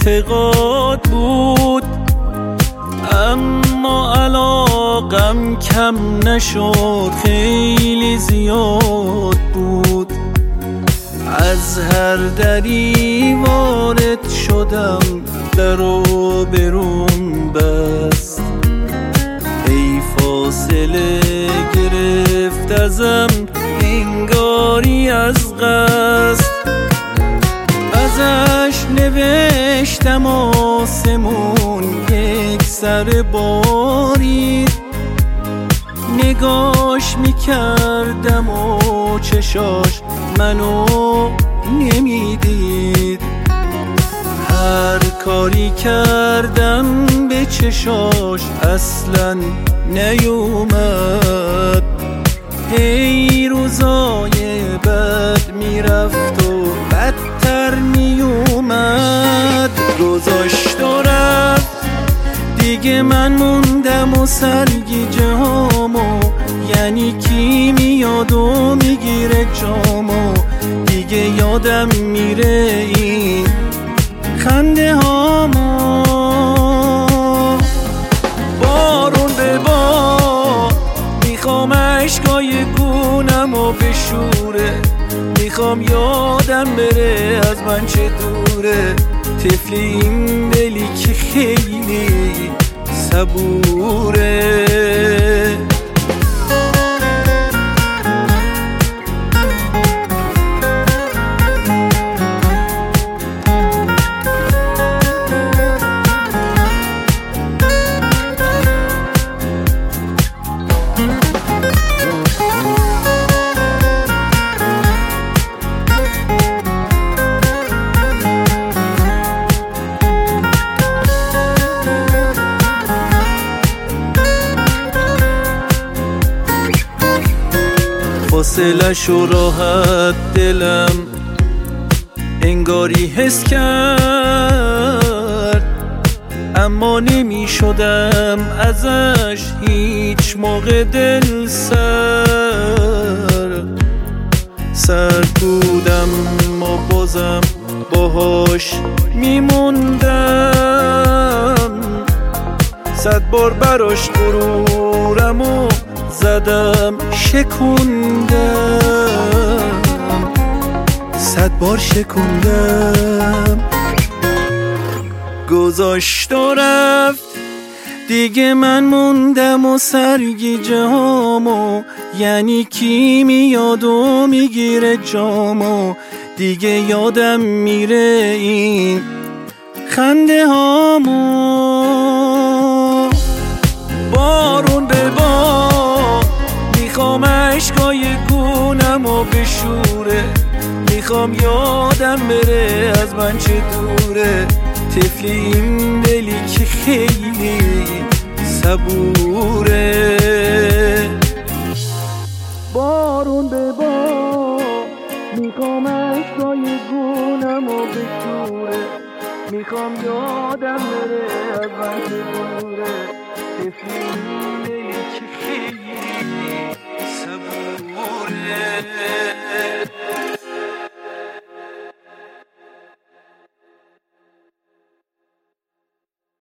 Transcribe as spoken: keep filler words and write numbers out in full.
اعتقاد بود، اما علاقم کم نشد، خیلی زیاد بود. از هر دری وارد شدم در و بروم بست، ای فاصله گرفت ازم انگاری از قصد. ازش نوشتم آسمون یک سر بارید، نگاش میکردم و چشاش منو نمیدید. هر کاری کردم به چشاش اصلا نیومد. هی روزای بد میرفت و بدتر میومد. گذاشت و رفت دیگه، من موندم و سرگیجه هامو، یعنی کی میاد و میگیره جامو. دیگه یادم میره این خنده هامو. بارون به بار میخوام عشقای گونمو بشوره، میخوام یادم بره از من چه دوره. طفل این دلی که خیلی صبوره. فاصله شو راحت دلم انگاری حس کرد، اما نمی شدم ازش هیچ موقع دل سر. سرد بودم ما بازم باهاش میموندم. صد بار براش غرورم و زدم شکوندم، صد بار شکوندم. گذاشت و رفت دیگه، من موندم و سرگیجه هامو، یعنی کی میاد و میگیره جامو. دیگه یادم میره این خنده هامو. بارون به بار میخوام عشقای گونمو بشوره، میخوام یادم بره از من چه دوره. طفل این دلی که خیلی صبوره. بارون به بار میخوام عشقای گونمو بشوره، میخوام یادم بره از من چه دوره. طفل این دلی که خیلی صبوره.